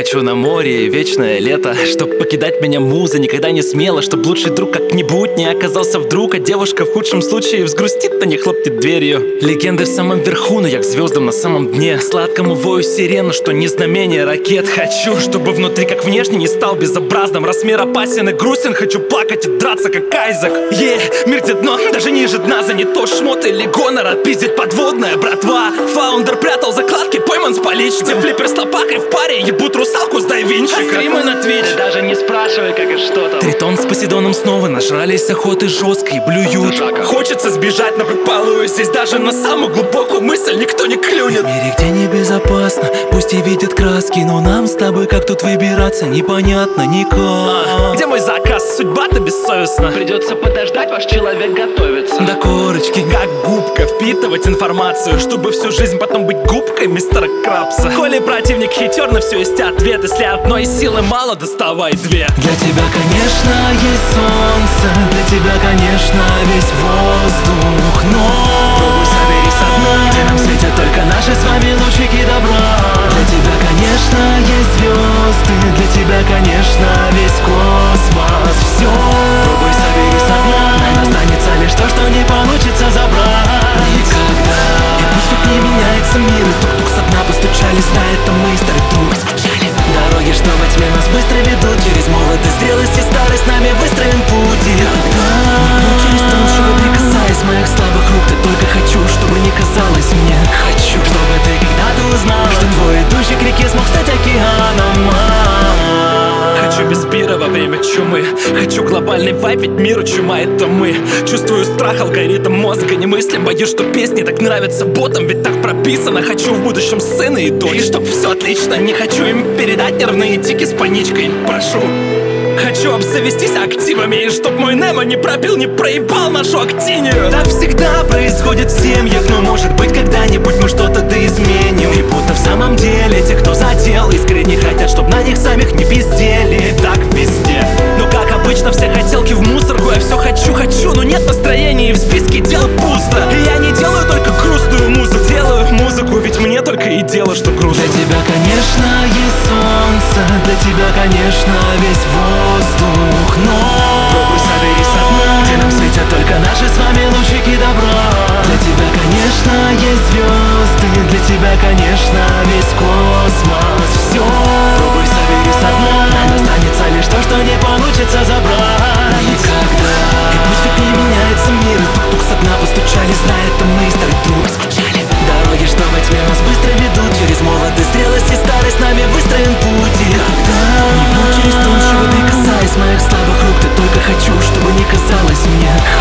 Хочу на море, вечное лето, чтоб покидать меня муза никогда не смело, чтоб лучший друг как-нибудь не оказался вдруг, а девушка в худшем случае взгрустит, а не хлопнет дверью. Легенды в самом верху, но я к звездам на самом дне. Сладкому вою сирену, что не знамение ракет. Хочу, чтобы внутри как внешне не стал безобразным. Раз мир опасен и грустен, хочу плакать и драться как Айзек. Мир где дно, даже ниже дна, за не то шмот или гонор, отпиздить подводная братва. Фаундер прятал закладки, пойман с поличным. Флиппер с лопакой в паре, ебут русалку с дайвинчика. Стримы на Twitch, ты даже не спрашивай, как и что там. Тритон с Посейдоном снова нажрались охоты жесткой и блюют. Хочется сбежать, но пропалую здесь даже на самую глубокую мысль никто не клюнет. В мире, где небезопасно, пусть и видят краски, но нам с тобой как тут выбираться непонятно никак. Где мой заказ? Судьба-то бессовестна. Придется подождать, ваш человек готовится. До корочки, как губка, впитывать информацию, чтобы всю жизнь потом быть губкой мистера Крабса. Коли противник хитер, на все есть ответ. Если одной силы мало, доставай две. Для тебя, конечно, есть солнце, для тебя, конечно, весь воздух, но пробуй собери со дна, где нам светят только наши с вами лучики добра. Для тебя, конечно, есть звезды, для тебя, конечно, весь космос. Все, пробуй собери со дна, нам останется лишь то, что не получится забрать никогда. И пусть тут не меняется мир, и тук-тук со дна постучались, на этом мы старый друг. Дороги, что во тьме нас быстро ведут, через молодость, зрелость и старость нами выстроим путь. И через тонущего прикасаясь моих слабых рук, ты только хочу, чтобы не казалось мне. Хочу, чтобы ты когда-то узнала, что твой идущий к реке смог стать океаном. Хочу без пира во время чумы. Хочу глобальный вайп, ведь миру чума это мы. Чувствую страх, алгоритм мозга не мыслим. Боюсь, что песни так нравятся ботам, ведь так прописано. Хочу в будущем сына и дочь, и чтоб все отлично. Не хочу им передать нервные тики с паничкой. Прошу, хочу обзавестись активами, и чтоб мой Немо не пробил, не проебал нашу актинию. Так всегда происходит в семьях, но может быть когда-нибудь мы что-то да изменим. И будто в самом деле те, кто задел, искренне хотят, чтоб на них самих не пиздели. Так везде. Но как обычно все хотелки в мусорку. Я все хочу, но нет настроения, и в списке дел пусто. И я не делаю только грустную музыку, делаю музыку, ведь мне только и дело, что грустно. Для тебя, конечно, есть солнце, для тебя, конечно, весь воздух, но пробуй собери со дна, где нам светят только наши с вами лучики добра. Для тебя, конечно, есть звезды, для тебя, конечно, весь космос. Все, пробуй собери со дна, нам останется лишь то, что не получится забрать никогда. И пусть ведь не меняется мир, и тук-тук со дна постучались, на этом мы старый друг. Дороги, что во тьме нас быстро ведут, через молодость, зрелость и старость нами выстроим путь. И не будь через тонущего прикасаясь моих слабых рук, ты только хочу, чтобы не казалось мне.